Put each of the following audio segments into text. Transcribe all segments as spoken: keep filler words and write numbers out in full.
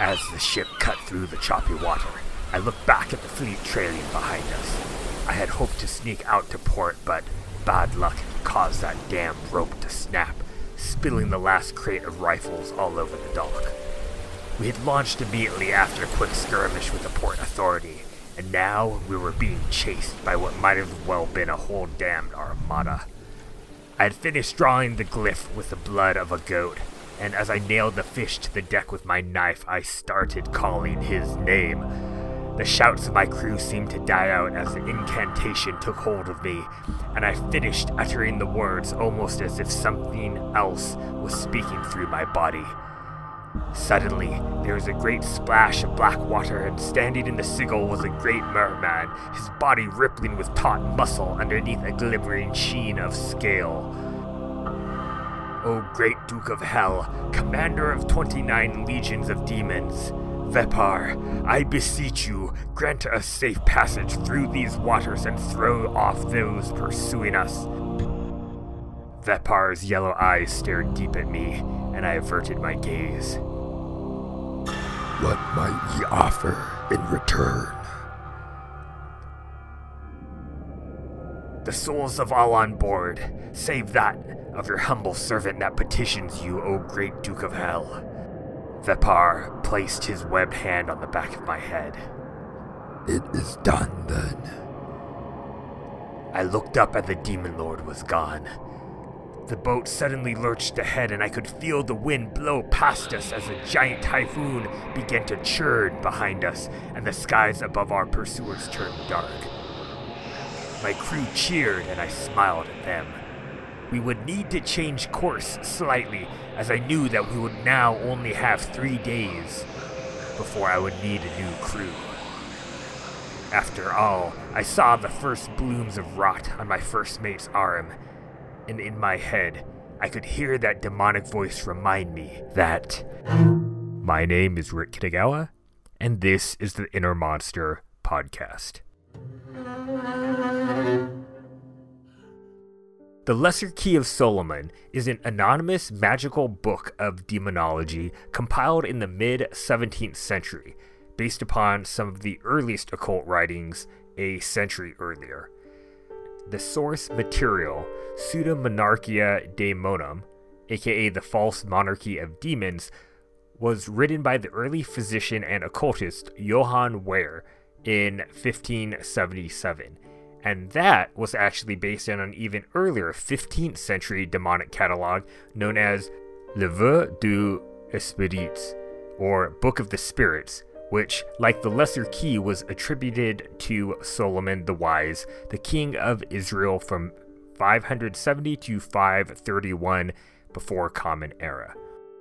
As the ship cut through the choppy water, I looked back at the fleet trailing behind us. I had hoped to sneak out to port, but bad luck had caused that damn rope to snap, spilling the last crate of rifles all over the dock. We had launched immediately after a quick skirmish with the port authority, and now we were being chased by what might have well been a whole damned armada. I had finished drawing the glyph with the blood of a goat, and as I nailed the fish to the deck with my knife, I started calling his name. The shouts of my crew seemed to die out as the incantation took hold of me, and I finished uttering the words almost as if something else was speaking through my body. Suddenly, there was a great splash of black water, and standing in the sigil was a great merman, his body rippling with taut muscle underneath a glimmering sheen of scale. O great Duke of Hell, commander of twenty-nine legions of demons, Vepar, I beseech you, grant us safe passage through these waters and throw off those pursuing us. Vepar's yellow eyes stared deep at me, and I averted my gaze. What might ye offer in return? The souls of all on board, save that of your humble servant that petitions you, O great Duke of Hell. Vepar placed his webbed hand on the back of my head. It is done, then. I looked up and the Demon Lord was gone. The boat suddenly lurched ahead, and I could feel the wind blow past us as a giant typhoon began to churn behind us, and the skies above our pursuers turned dark. My crew cheered, and I smiled at them. We would need to change course slightly, as I knew that we would now only have three days before I would need a new crew. After all, I saw the first blooms of rot on my first mate's arm, and in my head, I could hear that demonic voice remind me that my name is Rick Kitagawa, and this is the Inner Monster Podcast. The Lesser Key of Solomon is an anonymous magical book of demonology compiled in the mid-seventeenth century, based upon some of the earliest occult writings a century earlier. The source material, Pseudomonarchia Daemonum, aka the False Monarchy of Demons, was written by the early physician and occultist Johann Weyer in fifteen seventy-seven, and that was actually based on an even earlier fifteenth century demonic catalog known as Livre du Esprit, or Book of the Spirits, which, like the Lesser Key, was attributed to Solomon the Wise, the king of Israel from five seventy to five thirty-one before Common Era.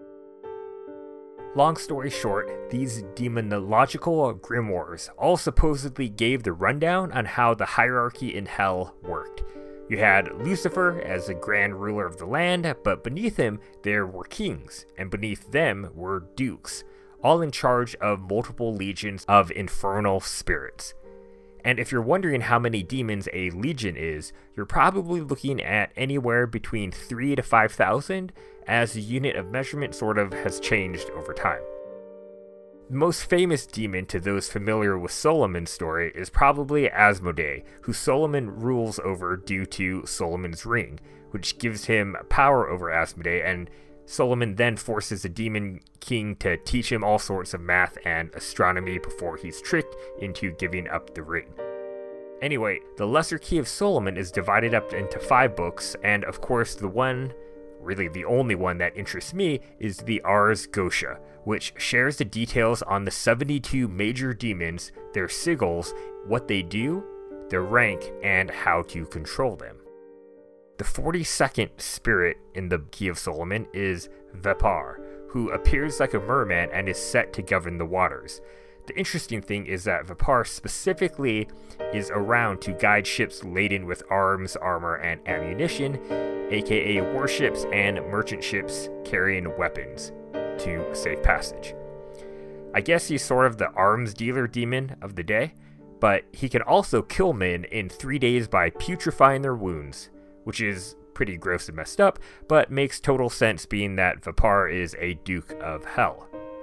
Long story short, these demonological grimoires all supposedly gave the rundown on how the hierarchy in hell worked. You had Lucifer as the grand ruler of the land, but beneath him there were kings, and beneath them were dukes, all in charge of multiple legions of infernal spirits. And if you're wondering how many demons a legion is, you're probably looking at anywhere between three to five thousand, as the unit of measurement sort of has changed over time. The most famous demon to those familiar with Solomon's story is probably Asmodee, who Solomon rules over due to Solomon's ring, which gives him power over Asmodee, and Solomon then forces the demon king to teach him all sorts of math and astronomy before he's tricked into giving up the ring. Anyway, the Lesser Key of Solomon is divided up into five books, and of course the one, really the only one that interests me, is the Ars Goetia, which shares the details on the seventy-two major demons, their sigils, what they do, their rank, and how to control them. The forty-second spirit in the Key of Solomon is Vepar, who appears like a merman and is set to govern the waters. The interesting thing is that Vepar specifically is around to guide ships laden with arms, armor, and ammunition, aka warships and merchant ships carrying weapons, to safe passage. I guess he's sort of the arms dealer demon of the day, but he can also kill men in three days by putrefying their wounds, which is pretty gross and messed up, but makes total sense being that Vepar is a Duke of Hell.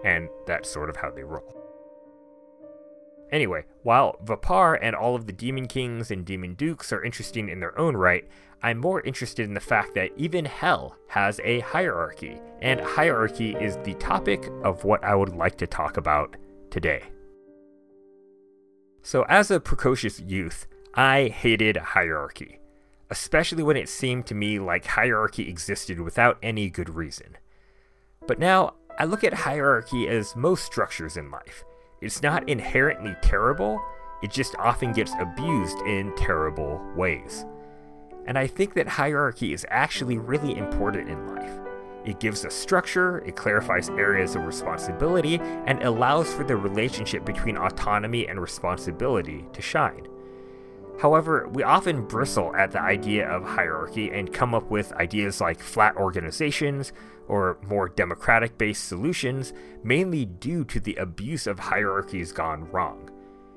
and that's sort of how they roll. Anyway, while Vapar and all of the Demon Kings and Demon Dukes are interesting in their own right, I'm more interested in the fact that even Hell has a hierarchy, and hierarchy is the topic of what I would like to talk about today. So as a precocious youth, I hated hierarchy, especially when it seemed to me like hierarchy existed without any good reason. But now, I look at hierarchy as most structures in life. It's not inherently terrible, it just often gets abused in terrible ways. And I think that hierarchy is actually really important in life. It gives us structure, it clarifies areas of responsibility, and allows for the relationship between autonomy and responsibility to shine. However, we often bristle at the idea of hierarchy and come up with ideas like flat organizations or more democratic-based solutions, mainly due to the abuse of hierarchies gone wrong.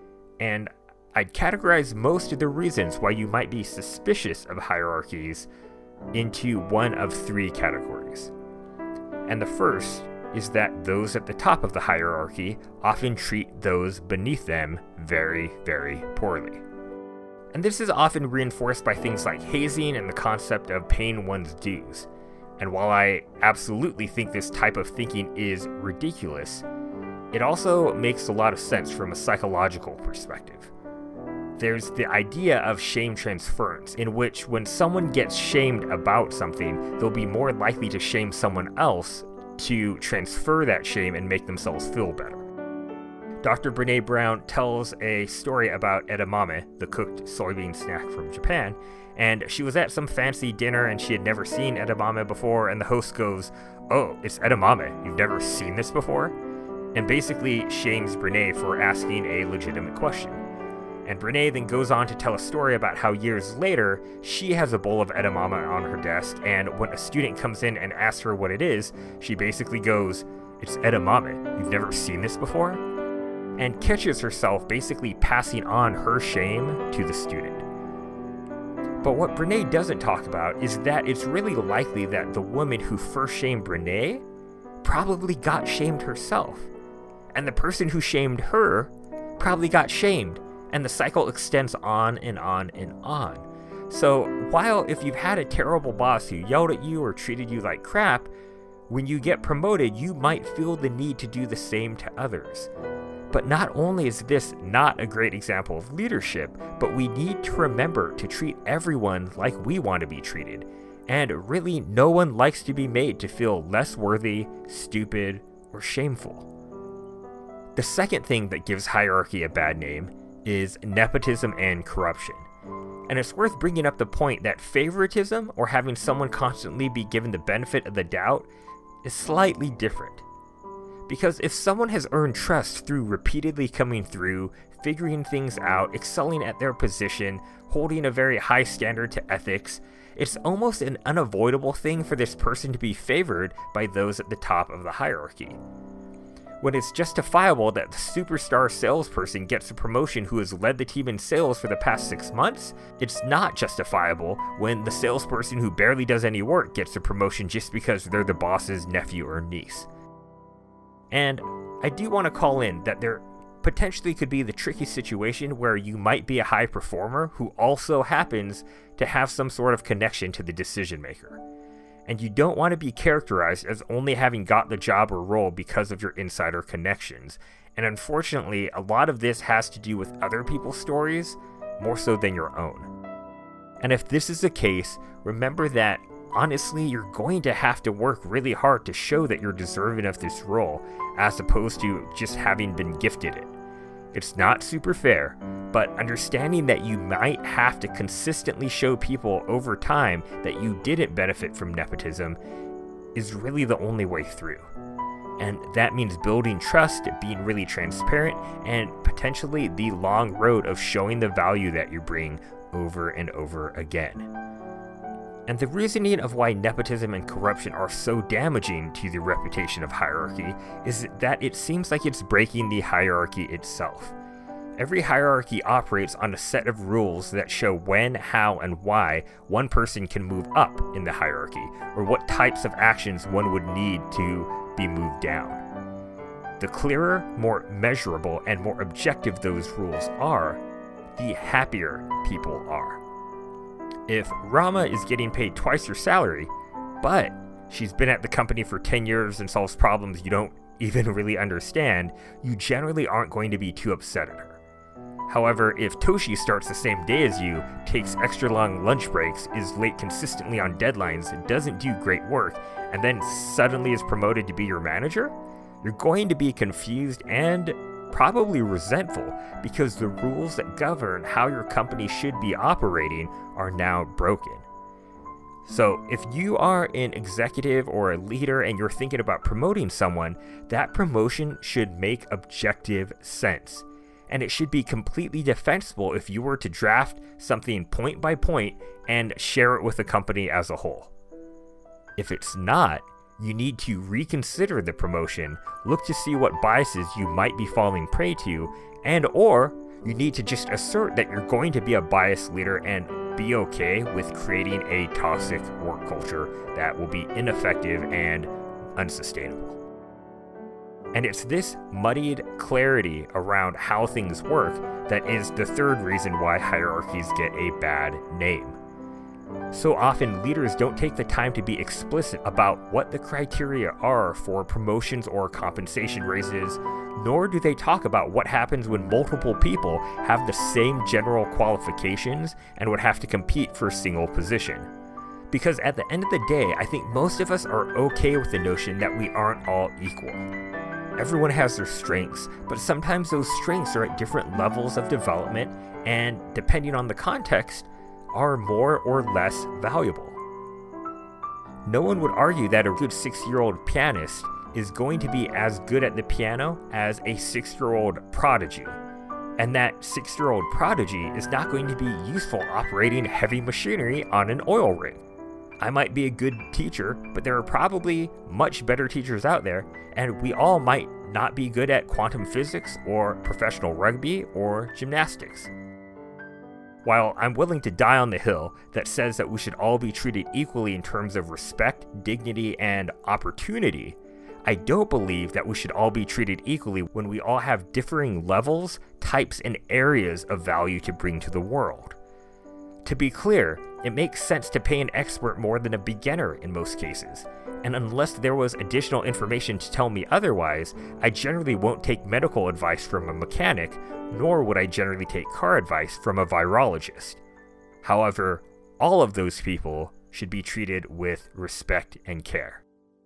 And I'd categorize most of the reasons why you might be suspicious of hierarchies into one of three categories. And the first is that those at the top of the hierarchy often treat those beneath them very, very poorly. And this is often reinforced by things like hazing and the concept of paying one's dues. And while I absolutely think this type of thinking is ridiculous, it also makes a lot of sense from a psychological perspective. There's the idea of shame transference, in which when someone gets shamed about something, they'll be more likely to shame someone else to transfer that shame and make themselves feel better. Doctor Brené Brown tells a story about edamame, the cooked soybean snack from Japan, and she was at some fancy dinner and she had never seen edamame before, and the host goes, "Oh, it's edamame, you've never seen this before?" And basically shames Brené for asking a legitimate question. And Brené then goes on to tell a story about how years later, she has a bowl of edamame on her desk, and when a student comes in and asks her what it is, she basically goes, "It's edamame, you've never seen this before?" And catches herself basically passing on her shame to the student. But what Brené doesn't talk about is that it's really likely that the woman who first shamed Brené probably got shamed herself. And the person who shamed her probably got shamed. And the cycle extends on and on and on. So while if you've had a terrible boss who yelled at you or treated you like crap, when you get promoted, you might feel the need to do the same to others. But not only is this not a great example of leadership, but we need to remember to treat everyone like we want to be treated. And really, no one likes to be made to feel less worthy, stupid, or shameful. The second thing that gives hierarchy a bad name is nepotism and corruption. And it's worth bringing up the point that favoritism, or having someone constantly be given the benefit of the doubt, is slightly different. Because if someone has earned trust through repeatedly coming through, figuring things out, excelling at their position, holding a very high standard to ethics, it's almost an unavoidable thing for this person to be favored by those at the top of the hierarchy. When it's justifiable that the superstar salesperson gets a promotion who has led the team in sales for the past six months, it's not justifiable when the salesperson who barely does any work gets a promotion just because they're the boss's nephew or niece. And I do want to call in that there potentially could be the tricky situation where you might be a high performer who also happens to have some sort of connection to the decision maker. And you don't want to be characterized as only having got the job or role because of your insider connections. And unfortunately, a lot of this has to do with other people's stories, more so than your own. And if this is the case, remember that honestly, you're going to have to work really hard to show that you're deserving of this role, as opposed to just having been gifted it. It's not super fair, but understanding that you might have to consistently show people over time that you didn't benefit from nepotism is really the only way through. And that means building trust, being really transparent, and potentially the long road of showing the value that you bring over and over again. And the reasoning of why nepotism and corruption are so damaging to the reputation of hierarchy is that it seems like it's breaking the hierarchy itself. Every hierarchy operates on a set of rules that show when, how, and why one person can move up in the hierarchy, or what types of actions one would need to be moved down. The clearer, more measurable, and more objective those rules are, the happier people are. If Rama is getting paid twice your salary, but she's been at the company for ten years and solves problems you don't even really understand, you generally aren't going to be too upset at her. However, if Toshi starts the same day as you, takes extra long lunch breaks, is late consistently on deadlines, doesn't do great work, and then suddenly is promoted to be your manager, you're going to be confused and probably resentful because the rules that govern how your company should be operating are now broken. So if you are an executive or a leader and you're thinking about promoting someone, that promotion should make objective sense. And it should be completely defensible if you were to draft something point by point and share it with the company as a whole. If it's not, you need to reconsider the promotion, look to see what biases you might be falling prey to, and or you need to just assert that you're going to be a biased leader and be okay with creating a toxic work culture that will be ineffective and unsustainable. And it's this muddied clarity around how things work that is the third reason why hierarchies get a bad name. So often, leaders don't take the time to be explicit about what the criteria are for promotions or compensation raises, nor do they talk about what happens when multiple people have the same general qualifications and would have to compete for a single position. Because at the end of the day, I think most of us are okay with the notion that we aren't all equal. Everyone has their strengths, but sometimes those strengths are at different levels of development and, depending on the context, are more or less valuable. No one would argue that a good six-year-old pianist is going to be as good at the piano as a six-year-old prodigy, and that six-year-old prodigy is not going to be useful operating heavy machinery on an oil rig. I might be a good teacher, but there are probably much better teachers out there, and we all might not be good at quantum physics or professional rugby or gymnastics. While I'm willing to die on the hill that says that we should all be treated equally in terms of respect, dignity, and opportunity, I don't believe that we should all be treated equally when we all have differing levels, types, and areas of value to bring to the world. To be clear, it makes sense to pay an expert more than a beginner in most cases, and unless there was additional information to tell me otherwise, I generally won't take medical advice from a mechanic, nor would I generally take car advice from a virologist. However, all of those people should be treated with respect and care.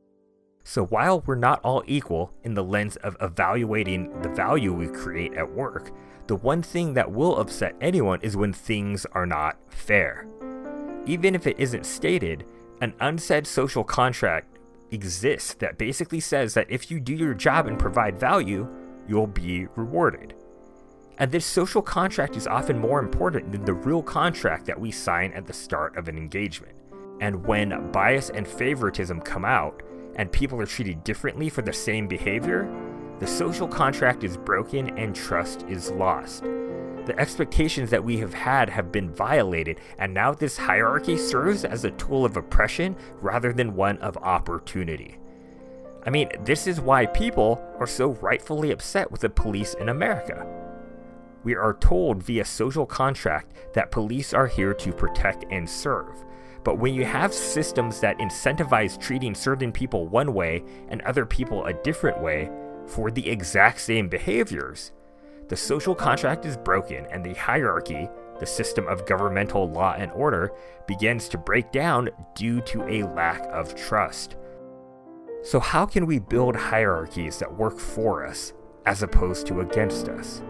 So while we're not all equal in the lens of evaluating the value we create at work, the one thing that will upset anyone is when things are not fair. Even if it isn't stated, an unsaid social contract exists that basically says that if you do your job and provide value, you'll be rewarded. And this social contract is often more important than the real contract that we sign at the start of an engagement. And when bias and favoritism come out, and people are treated differently for the same behavior, the social contract is broken and trust is lost. The expectations that we have had have been violated, and now this hierarchy serves as a tool of oppression rather than one of opportunity. I mean, this is why people are so rightfully upset with the police in America. We are told via social contract that police are here to protect and serve. But when you have systems that incentivize treating certain people one way and other people a different way for the exact same behaviors, the social contract is broken and the hierarchy, the system of governmental law and order, begins to break down due to a lack of trust. So how can we build hierarchies that work for us as opposed to against us?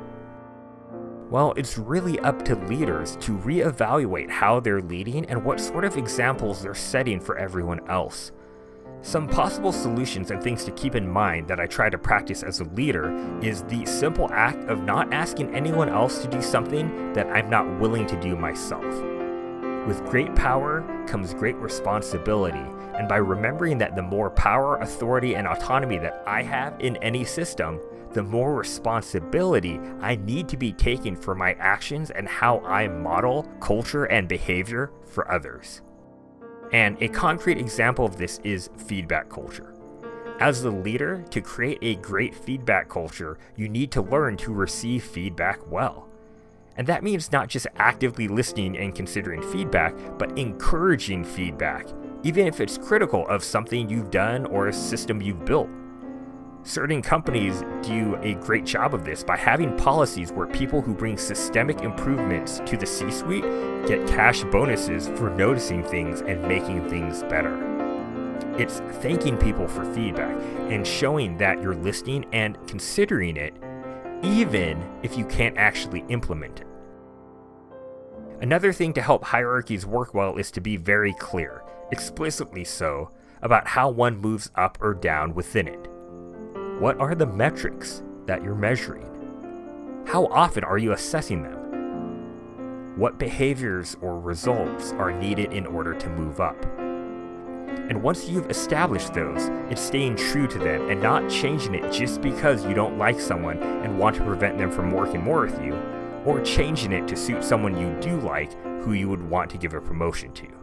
Well, it's really up to leaders to reevaluate how they're leading and what sort of examples they're setting for everyone else. Some possible solutions and things to keep in mind that I try to practice as a leader is the simple act of not asking anyone else to do something that I'm not willing to do myself. With great power comes great responsibility, and by remembering that the more power, authority, and autonomy that I have in any system, the more responsibility I need to be taking for my actions and how I model culture and behavior for others. And a concrete example of this is feedback culture. As the leader, to create a great feedback culture, you need to learn to receive feedback well. And that means not just actively listening and considering feedback, but encouraging feedback, even if it's critical of something you've done or a system you've built. Certain companies do a great job of this by having policies where people who bring systemic improvements to the C-suite get cash bonuses for noticing things and making things better. It's thanking people for feedback and showing that you're listening and considering it, even if you can't actually implement it. Another thing to help hierarchies work well is to be very clear, explicitly so, about how one moves up or down within it. What are the metrics that you're measuring? How often are you assessing them? What behaviors or results are needed in order to move up? And once you've established those, it's staying true to them and not changing it just because you don't like someone and want to prevent them from working more with you, or changing it to suit someone you do like who you would want to give a promotion to.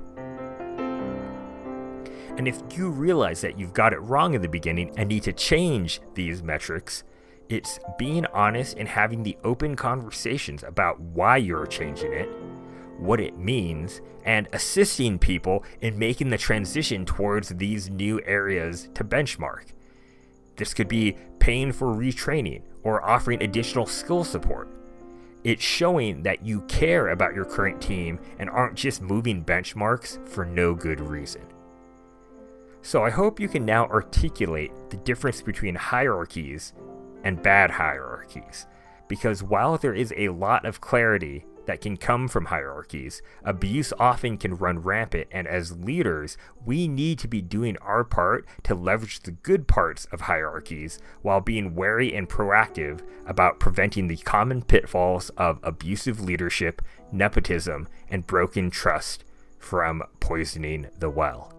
And if you realize that you've got it wrong in the beginning and need to change these metrics, it's being honest and having the open conversations about why you're changing it, what it means, and assisting people in making the transition towards these new areas to benchmark. This could be paying for retraining or offering additional skill support. It's showing that you care about your current team and aren't just moving benchmarks for no good reason. So I hope you can now articulate the difference between hierarchies and bad hierarchies, because while there is a lot of clarity that can come from hierarchies, abuse often can run rampant, and as leaders, we need to be doing our part to leverage the good parts of hierarchies while being wary and proactive about preventing the common pitfalls of abusive leadership, nepotism, and broken trust from poisoning the well.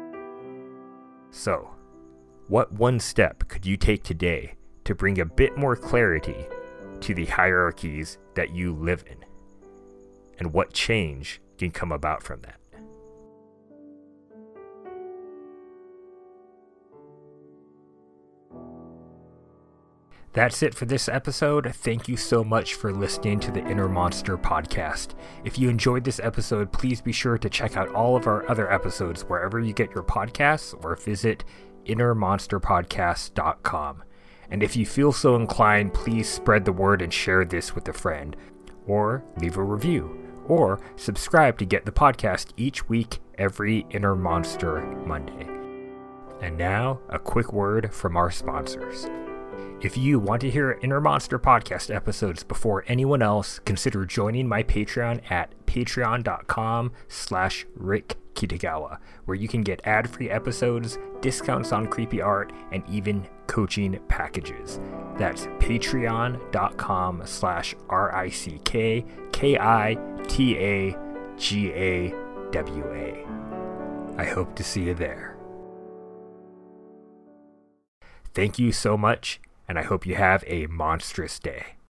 So, what one step could you take today to bring a bit more clarity to the hierarchies that you live in? And what change can come about from that? That's it for this episode. Thank you so much for listening to the Inner Monster podcast. If you enjoyed this episode, please be sure to check out all of our other episodes wherever you get your podcasts, or visit inner monster podcast dot com. And if you feel so inclined, please spread the word and share this with a friend, or leave a review, or subscribe to get the podcast each week, every Inner Monster Monday. And now, a quick word from our sponsors. If you want to hear Inner Monster podcast episodes before anyone else, consider joining my Patreon at patreon dot com slash Rick Kitagawa, where you can get ad-free episodes, discounts on creepy art, and even coaching packages. That's patreon dot com slash R I C K K I T A G A W A. I hope to see you there. Thank you so much, and I hope you have a monstrous day.